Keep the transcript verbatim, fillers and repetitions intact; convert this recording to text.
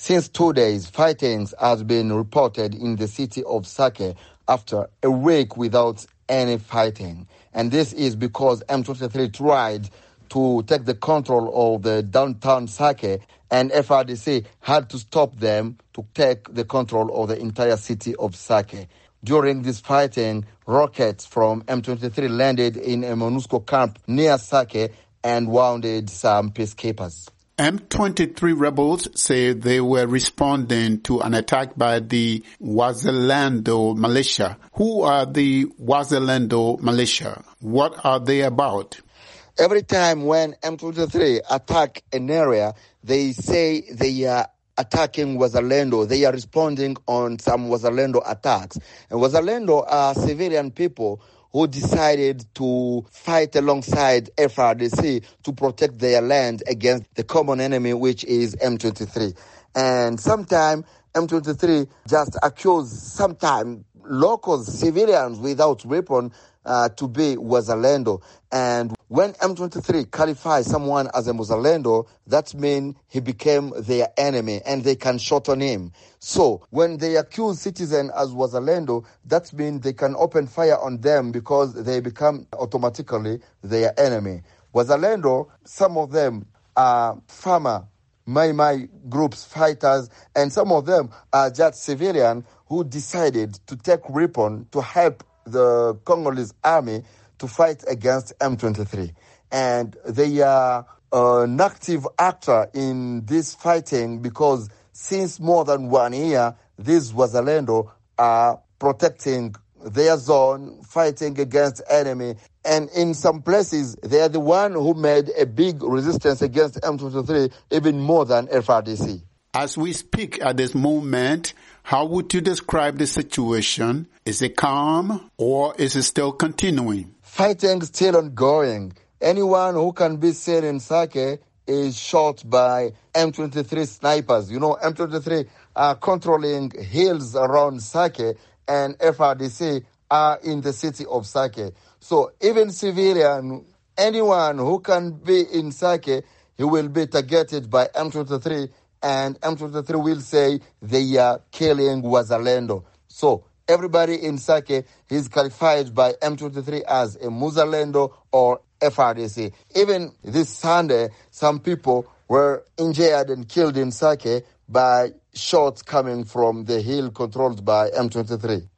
Since two days, fightings have been reported in the city of Sake after a week without any fighting. And this is because M twenty-three tried to take the control of the downtown Sake, and F R D C had to stop them to take the control of the entire city of Sake. During this fighting, rockets from M twenty-three landed in a MONUSCO camp near Sake and wounded some peacekeepers. M twenty-three rebels say they were responding to an attack by the Wazalendo militia. Who are the Wazalendo militia? What are they about? Every time when M twenty-three attack an area, they say they are attacking Wazalendo. They are responding on some Wazalendo attacks. And Wazalendo are civilian people who decided to fight alongside F R D C to protect their land against the common enemy, which is M twenty-three. And sometimes M twenty-three just accuse sometimes locals, civilians without weapon, uh, to be Wazalendo. And when M twenty-three qualifies someone as a Wazalendo, that means he became their enemy and they can shoot on him. So when they accuse citizens as Wazalendo, that means they can open fire on them because they become automatically their enemy. Wazalendo, some of them are farmer, Mai Mai groups, fighters, and some of them are just civilians who decided to take weapon to help the Congolese army to fight against M twenty-three. And they are an active actor in this fighting because since more than one year, these Wazalendo are protecting their zone, fighting against enemy. And in some places, they are the one who made a big resistance against M twenty-three, even more than F R D C. As we speak at this moment, how would you describe the situation? Is it calm or is it still continuing? Fighting still ongoing. Anyone who can be seen in Sake is shot by M twenty-three snipers. You know, M twenty-three are controlling hills around Sake and F R D C are in the city of Sake. So even civilian, anyone who can be in Sake, he will be targeted by M twenty-three, and M twenty-three will say they are killing Wazalendo. So everybody in Sake is qualified by M twenty-three as a Muzalendo or F R D C. Even this Sunday, some people were injured and killed in Sake by shots coming from the hill controlled by M twenty-three.